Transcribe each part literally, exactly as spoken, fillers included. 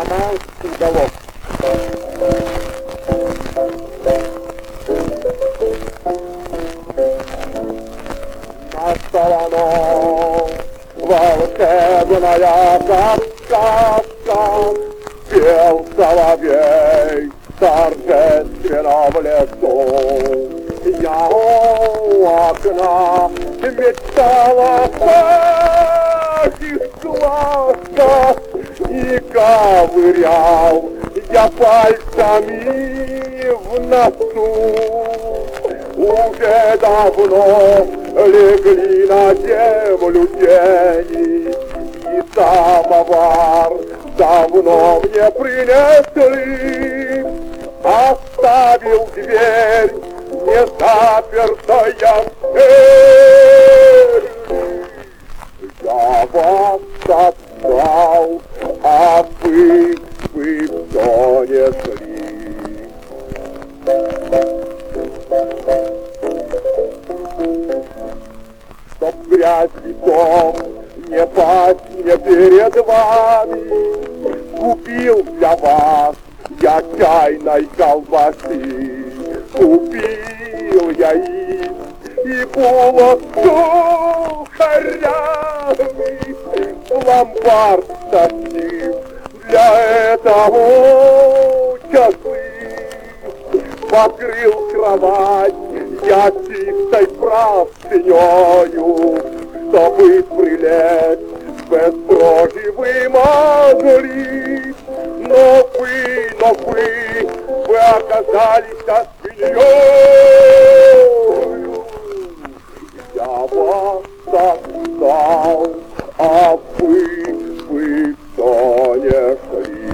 Саманский уголок. На сторону волшебная сказка, пел соловей торжественно в лесу. Я у окна мечтала о их глазках и ковырял я пальцами в носу. Уже давно легли на землю тени, и самовар давно мне принесли. Оставил дверь не запертая, я вас отдал, а вы, вы все несли. Чтоб грязь лицом не пасть мне перед вами, купил для вас я чайной колбасы. Купил я их и булок сухарями, в ломбард тащил для этого часы. Покрыл кровать я чистой простынёю, чтобы прилечь без дрожи вы могли. Но вы, но вы, вы оказались свиньёю. Я вас отдал, а вы, вы все несли.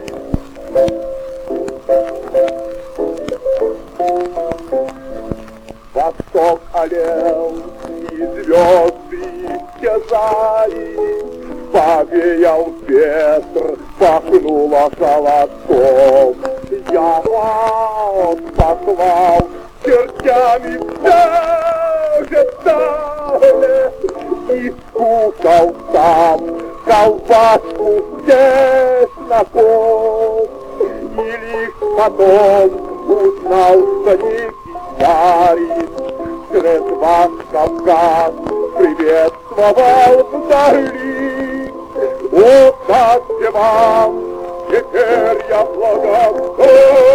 Восток олел, и звезды исчезали, повеял ветр, пахнуло холодком. Я вас послал чертями все же далее и скушал сам колбаску здесь на ком. И лишь потом узнал, что не писарит, через вас Кавказ приветствовал вдали. О, как же вам теперь я благодарен.